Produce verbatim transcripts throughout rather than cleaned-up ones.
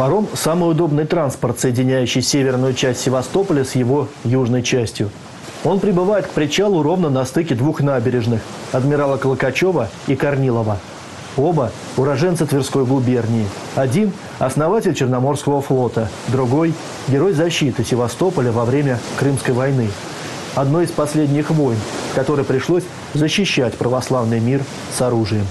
Паром – самый удобный транспорт, соединяющий северную часть Севастополя с его южной частью. Он прибывает к причалу ровно на стыке двух набережных – адмирала Клокачева и Корнилова. Оба – уроженцы Тверской губернии. Один – основатель Черноморского флота, другой – герой защиты Севастополя во время Крымской войны. Одной из последних войн, в которой пришлось защищать православный мир с оружием.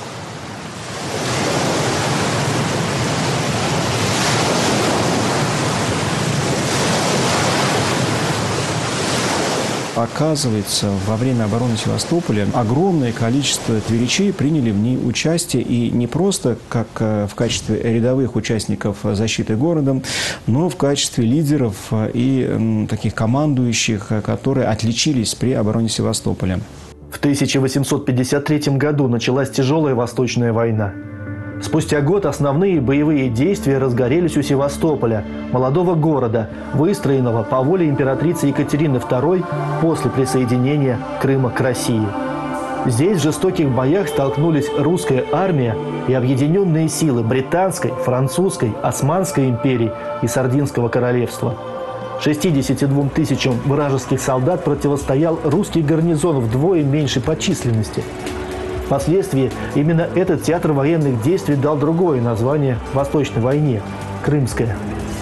Оказывается, во время обороны Севастополя огромное количество тверичей приняли в ней участие, и не просто как в качестве рядовых участников защиты города, но в качестве лидеров и таких командующих, которые отличились при обороне Севастополя. В тысяча восемьсот пятьдесят третьем году началась тяжелая Восточная война. Спустя год основные боевые действия разгорелись у Севастополя, молодого города, выстроенного по воле императрицы Екатерины второй после присоединения Крыма к России. Здесь в жестоких боях столкнулись русская армия и объединенные силы британской, французской, Османской империй и Сардинского королевства. шестидесяти двум тысячам вражеских солдат противостоял русский гарнизон вдвое меньшей по численности. Впоследствии именно этот театр военных действий дал другое название Восточной войне – Крымская.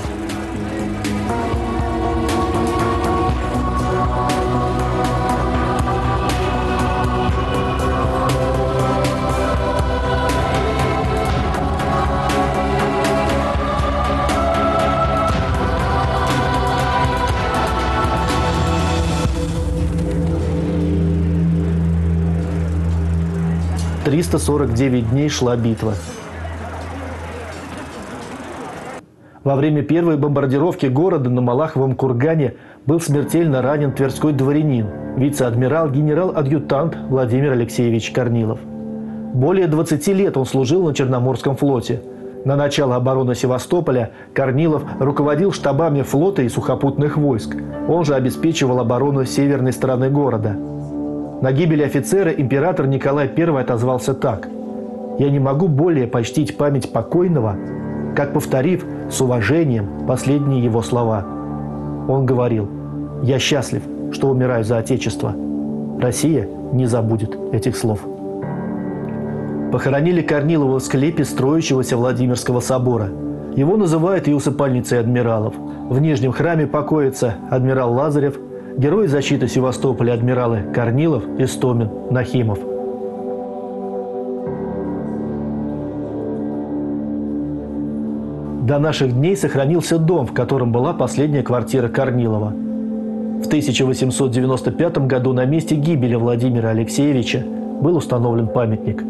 триста сорок девять дней шла битва. Во время первой бомбардировки города на Малаховом кургане был смертельно ранен тверской дворянин, вице-адмирал, генерал-адъютант Владимир Алексеевич Корнилов. Более двадцати лет он служил на Черноморском флоте. На начало обороны Севастополя Корнилов руководил штабами флота и сухопутных войск. Он же обеспечивал оборону северной стороны города. На гибель офицера император Николай Первый отозвался так: «Я не могу более почтить память покойного, как повторив с уважением последние его слова». Он говорил: «Я счастлив, что умираю за Отечество. Россия не забудет этих слов». Похоронили Корнилова в склепе строящегося Владимирского собора. Его называют и усыпальницей адмиралов. В Нижнем храме покоится адмирал Лазарев, герои защиты Севастополя адмиралы Корнилов, Истомин, Нахимов. До наших дней сохранился дом, в котором была последняя квартира Корнилова. В тысяча восемьсот девяносто пятом году на месте гибели Владимира Алексеевича был установлен памятник.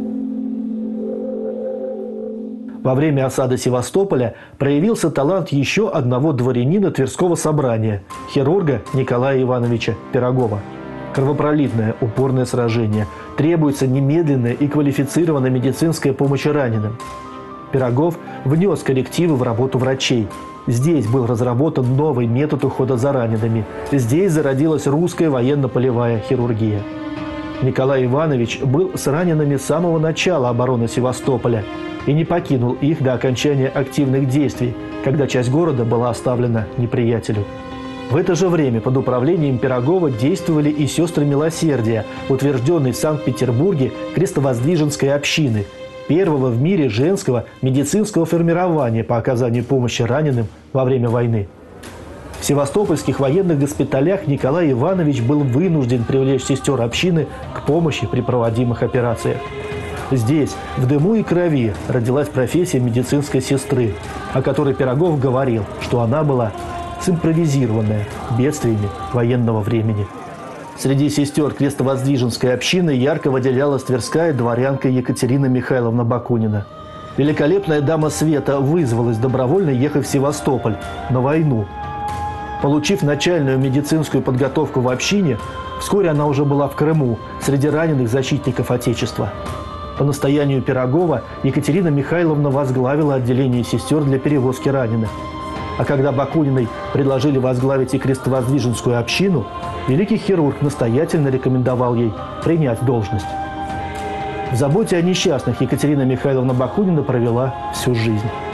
Во время осады Севастополя проявился талант еще одного дворянина Тверского собрания – хирурга Николая Ивановича Пирогова. Кровопролитное, упорное сражение. Требуется немедленная и квалифицированная медицинская помощь раненым. Пирогов внес коррективы в работу врачей. Здесь был разработан новый метод ухода за ранеными. Здесь зародилась русская военно-полевая хирургия. Николай Иванович был с ранеными с самого начала обороны Севастополя и не покинул их до окончания активных действий, когда часть города была оставлена неприятелю. В это же время под управлением Пирогова действовали и сестры милосердия, утвержденной в Санкт-Петербурге крестовоздвиженской общины, первого в мире женского медицинского формирования по оказанию помощи раненым во время войны. В севастопольских военных госпиталях Николай Иванович был вынужден привлечь сестер общины к помощи при проводимых операциях. Здесь, в дыму и крови, родилась профессия медицинской сестры, о которой Пирогов говорил, что она была симпровизированная бедствиями военного времени. Среди сестер крестовоздвиженской общины ярко выделялась тверская дворянка Екатерина Михайловна Бакунина. Великолепная дама света вызвалась добровольно ехать в Севастополь на войну. Получив начальную медицинскую подготовку в общине, вскоре она уже была в Крыму среди раненых защитников Отечества. По настоянию Пирогова Екатерина Михайловна возглавила отделение сестер для перевозки раненых. А когда Бакуниной предложили возглавить и крестовоздвиженскую общину, великий хирург настоятельно рекомендовал ей принять должность. В заботе о несчастных Екатерина Михайловна Бакунина провела всю жизнь.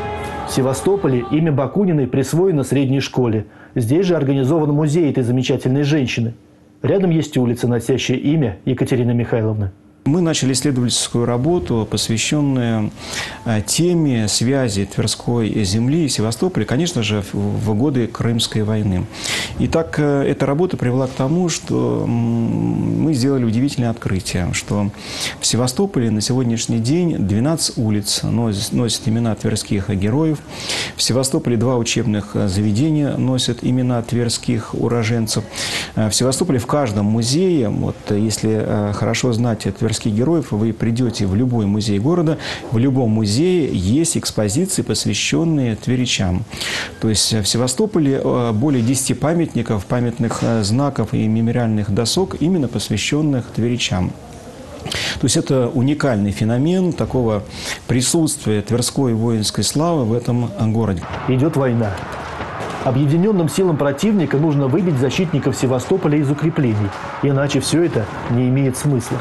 В Севастополе имя Бакуниной присвоено средней школе. Здесь же организован музей этой замечательной женщины. Рядом есть улица, носящая имя Екатерины Михайловны. Мы начали исследовательскую работу, посвященную теме связи Тверской земли и Севастополя, конечно же, в годы Крымской войны. Итак, эта работа привела к тому, что мы сделали удивительное открытие, что в Севастополе на сегодняшний день двенадцать улиц носят имена тверских героев. В Севастополе два учебных заведения носят имена тверских уроженцев. В Севастополе в каждом музее, вот, если хорошо знать тверских героев, вы придете в любой музей города, в любом музее есть экспозиции, посвященные тверичам. То есть в Севастополе более десяти памятников, памятных знаков и мемориальных досок, именно посвященных тверичам. То есть это уникальный феномен такого присутствия тверской воинской славы в этом городе. Идет война. Объединенным силам противника нужно выбить защитников Севастополя из укреплений, иначе все это не имеет смысла.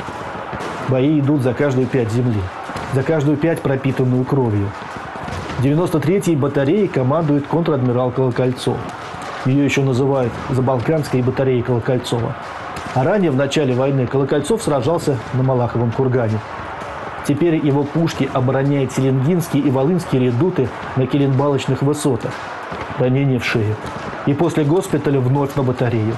Бои идут за каждую пять земли, за каждую пять, пропитанную кровью. девяносто третьей батареей командует контр-адмирал Колокольцов. Ее еще называют Забалканской батареей Колокольцова. А ранее, в начале войны, Колокольцов сражался на Малаховом кургане. Теперь его пушки обороняют Селенгинские и Волынские редуты на Келенбалочных высотах. Ранение в шею. И после госпиталя вновь на батарею.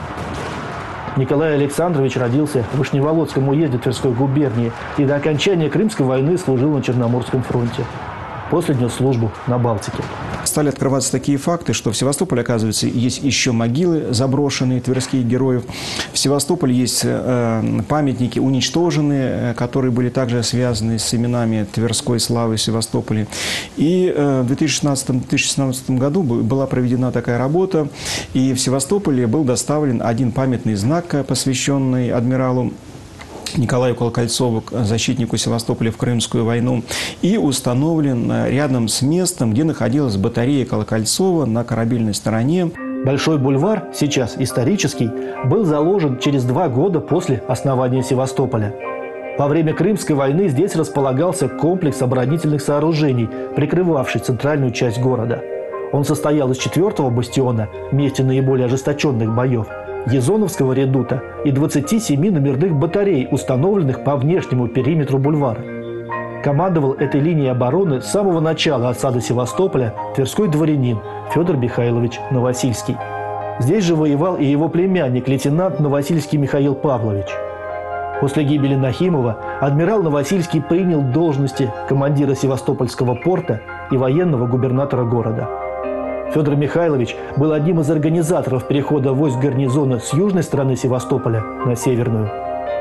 Николай Александрович родился в Вышневолодском уезде Тверской губернии и до окончания Крымской войны служил на Черноморском фронте. После нес службу на Балтике. Стали открываться такие факты, что в Севастополе, оказывается, есть еще могилы заброшенные тверских героев. В Севастополе есть э, памятники уничтоженные, которые были также связаны с именами Тверской славы в Севастополе. И э, в две тысячи шестнадцатом — две тысячи семнадцатом году была проведена такая работа, и в Севастополе был доставлен один памятный знак, посвященный адмиралу Николаю Колокольцову, защитнику Севастополя в Крымскую войну, и установлен рядом с местом, где находилась батарея Колокольцова на корабельной стороне. Большой бульвар, сейчас исторический, был заложен через два года после основания Севастополя. Во время Крымской войны здесь располагался комплекс оборонительных сооружений, прикрывавший центральную часть города. Он состоял из четвертого бастиона, месте наиболее ожесточенных боев, Езоновского редута и двадцати семи номерных батарей, установленных по внешнему периметру бульвара. Командовал этой линией обороны с самого начала осады Севастополя тверской дворянин Федор Михайлович Новосильский. Здесь же воевал и его племянник, лейтенант Новосильский Михаил Павлович. После гибели Нахимова адмирал Новосильский принял должности командира Севастопольского порта и военного губернатора города. Федор Михайлович был одним из организаторов перехода войск гарнизона с южной стороны Севастополя на северную.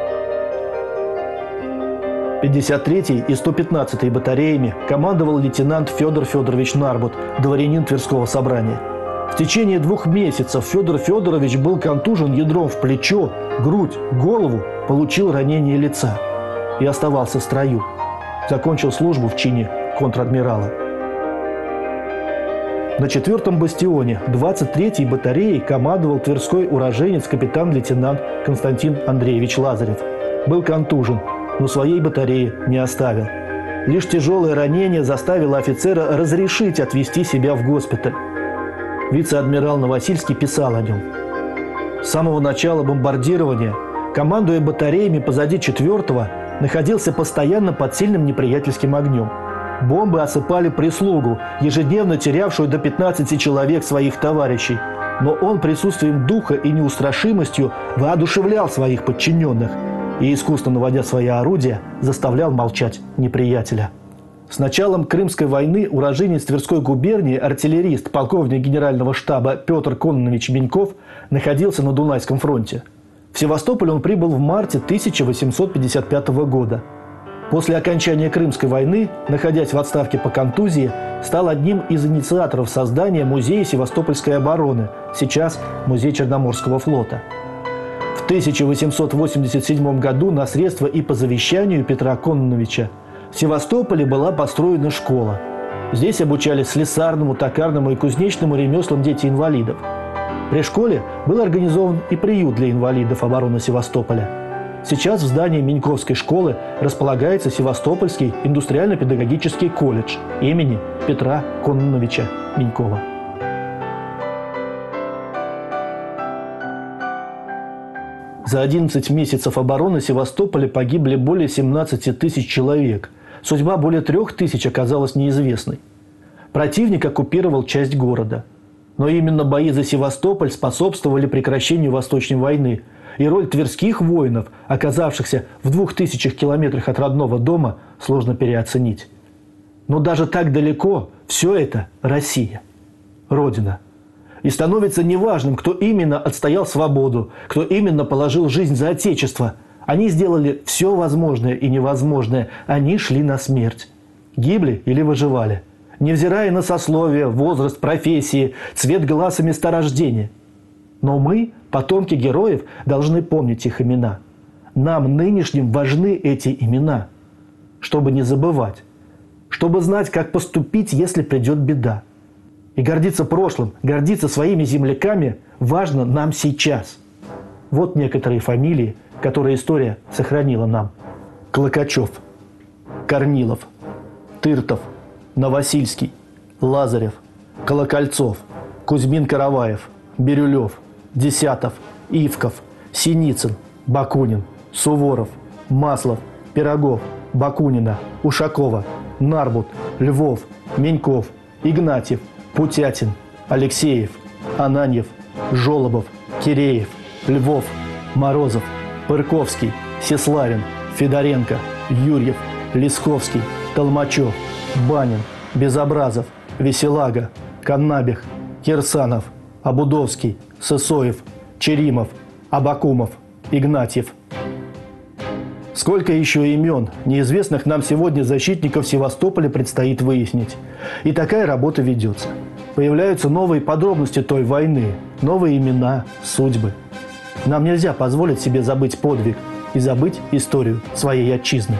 пятьдесят третьей и сто пятнадцатой батареями командовал лейтенант Федор Федорович Нарбут, дворянин Тверского собрания. В течение двух месяцев Федор Федорович был контужен ядром в плечо, грудь, голову, получил ранение лица и оставался в строю. Закончил службу в чине контр-адмирала. На четвертом бастионе двадцать третьей батареей командовал тверской уроженец капитан-лейтенант Константин Андреевич Лазарев. Был контужен, но своей батареи не оставил. Лишь тяжелое ранение заставило офицера разрешить отвезти себя в госпиталь. Вице-адмирал Новосильский писал о нем. С самого начала бомбардирования, командуя батареями позади четвертого, находился постоянно под сильным неприятельским огнем. Бомбы осыпали прислугу, ежедневно терявшую до пятнадцати человек своих товарищей. Но он присутствием духа и неустрашимостью воодушевлял своих подчиненных и, искусно наводя свои орудия, заставлял молчать неприятеля. С началом Крымской войны уроженец Тверской губернии, артиллерист, полковник генерального штаба Петр Кононович Меньков находился на Дунайском фронте. В Севастополь он прибыл в марте тысяча восемьсот пятьдесят пятого года. После окончания Крымской войны, находясь в отставке по контузии, стал одним из инициаторов создания Музея Севастопольской обороны, сейчас Музей Черноморского флота. В тысяча восемьсот восемьдесят седьмом году на средства и по завещанию Петра Кононовича в Севастополе была построена школа. Здесь обучались слесарному, токарному и кузнечному ремеслам дети инвалидов. При школе был организован и приют для инвалидов обороны Севастополя. Сейчас в здании Меньковской школы располагается Севастопольский индустриально-педагогический колледж имени Петра Кононовича Менькова. За одиннадцать месяцев обороны Севастополя погибли более семнадцати тысяч человек. Судьба более трех тысяч оказалась неизвестной. Противник оккупировал часть города. Но именно бои за Севастополь способствовали прекращению Восточной войны. И роль тверских воинов, оказавшихся в двух тысячах километрах от родного дома, сложно переоценить. Но даже так далеко все это Россия, Родина. И становится неважным, кто именно отстоял свободу, кто именно положил жизнь за Отечество. Они сделали все возможное и невозможное. Они шли на смерть. Гибли или выживали. Невзирая на сословие, возраст, профессии, цвет глаз и места рождения. Но мы, потомки героев, должны помнить их имена. Нам, нынешним, важны эти имена. Чтобы не забывать. Чтобы знать, как поступить, если придет беда. И гордиться прошлым, гордиться своими земляками важно нам сейчас. Вот некоторые фамилии, которые история сохранила нам. Клокачев, Корнилов, Тыртов, Новосильский, Лазарев, Колокольцов, Кузьмин-Караваев, Бирюлев, Десятов, Ивков, Синицын, Бакунин, Суворов, Маслов, Пирогов, Бакунина, Ушакова, Нарбут, Львов, Меньков, Игнатьев, Путятин, Алексеев, Ананьев, Жолобов, Киреев, Львов, Морозов, Пырковский, Сеславин, Федоренко, Юрьев, Лисковский, Толмачев, Банин, Безобразов, Веселага, Каннабих, Кирсанов, Абудовский, Сысоев, Черимов, Абакумов, Игнатьев. Сколько еще имен, неизвестных нам сегодня защитников Севастополя, предстоит выяснить. И такая работа ведется. Появляются новые подробности той войны, новые имена, судьбы. Нам нельзя позволить себе забыть подвиг и забыть историю своей отчизны.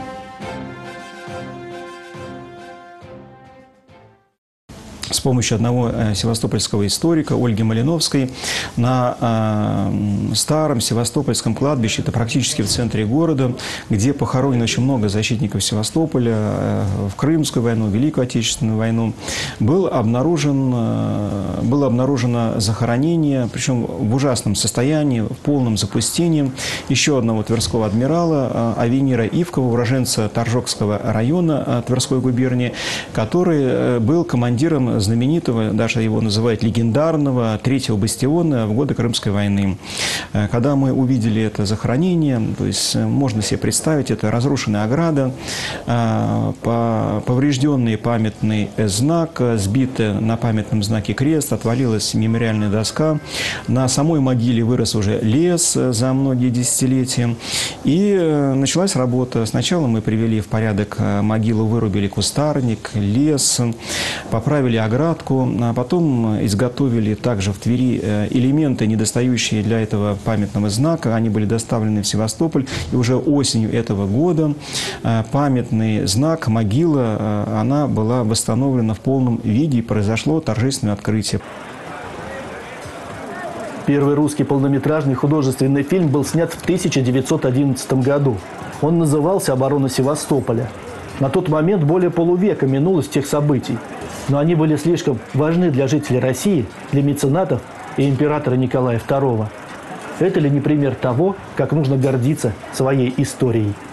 С помощью одного севастопольского историка, Ольги Малиновской, на э, старом севастопольском кладбище, это практически в центре города, где похоронено очень много защитников Севастополя э, в Крымскую войну, Великую Отечественную войну, был обнаружен, э, было обнаружено захоронение, причем в ужасном состоянии, в полном запустении, еще одного тверского адмирала, э, Авенира Ивкова, уроженца Торжокского района э, Тверской губернии, который э, был командиром знаменитого, даже его называют легендарного, третьего бастиона в годы Крымской войны. Когда мы увидели это захоронение, то есть можно себе представить, это разрушенная ограда, поврежденный памятный знак, сбитый на памятном знаке крест, отвалилась мемориальная доска. На самой могиле вырос уже лес за многие десятилетия. И началась работа. Сначала мы привели в порядок могилу, вырубили кустарник, лес, поправили ограду, а потом изготовили также в Твери элементы, недостающие для этого памятного знака. Они были доставлены в Севастополь. И уже осенью этого года памятный знак, могила, она была восстановлена в полном виде, и произошло торжественное открытие. Первый русский полнометражный художественный фильм был снят в тысяча девятьсот одиннадцатом году. Он назывался «Оборона Севастополя». На тот момент более полувека минуло с тех событий. Но они были слишком важны для жителей России, для меценатов и императора Николая второго. Это ли не пример того, как нужно гордиться своей историей?